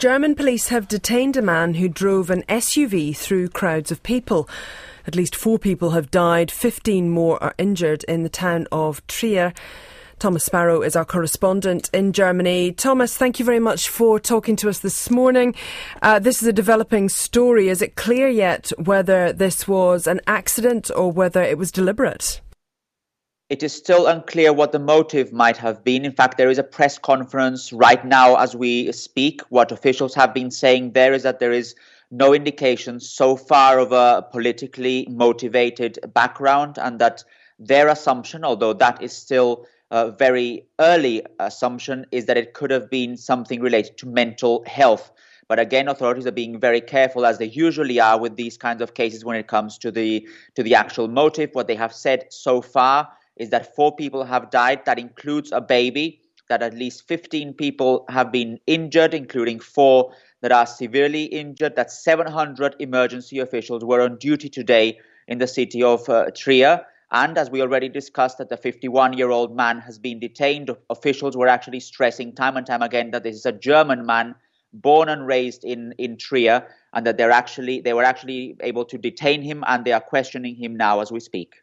German police have detained a man who drove an SUV through crowds of people. At least 4 people have died, 15 more are injured in the town of Trier. Thomas Sparrow is our correspondent in Germany. Thomas, thank you very much for talking to us this morning. This is a developing story. Is it clear yet whether this was an accident or whether it was deliberate? It is still unclear what the motive might have been. In fact, there is a press conference right now as we speak. What officials have been saying there is that there is no indication so far of a politically motivated background, and that their assumption, although that is still a very early assumption, is that it could have been something related to mental health. But again, authorities are being very careful, as they usually are with these kinds of cases when it comes to the actual motive. What they have said so far is that 4 people have died. That includes a baby, that at least 15 people have been injured, including 4 that are severely injured, that 700 emergency officials were on duty today in the city of Trier. And as we already discussed, that the 51-year-old man has been detained. Officials were actually stressing time and time again that this is a German man born and raised in Trier, and that they were actually able to detain him, and they are questioning him now as we speak.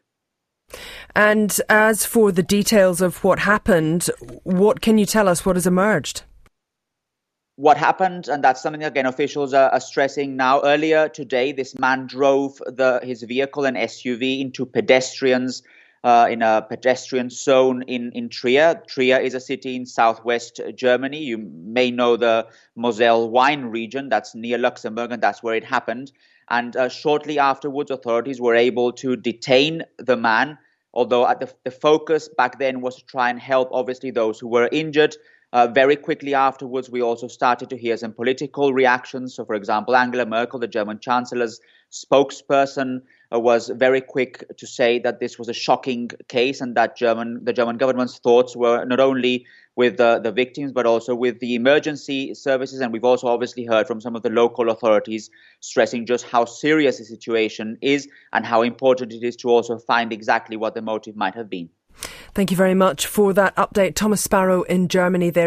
And as for the details of what happened, what can you tell us? What has emerged? What happened, and that's something, again, officials are stressing now. Earlier today, this man drove his vehicle, an SUV, into pedestrians in a pedestrian zone in Trier. Trier is a city in southwest Germany. You may know the Moselle wine region. That's near Luxembourg, and that's where it happened. And shortly afterwards, authorities were able to detain the man, although the focus back then was to try and help, obviously, those who were injured. Very quickly afterwards, we also started to hear some political reactions. So, for example, Angela Merkel, the German Chancellor's spokesperson, was very quick to say that this was a shocking case, and that the German government's thoughts were not only with the victims, but also with the emergency services. And we've also obviously heard from some of the local authorities stressing just how serious the situation is and how important it is to also find exactly what the motive might have been. Thank you very much for that update. Thomas Sparrow in Germany there.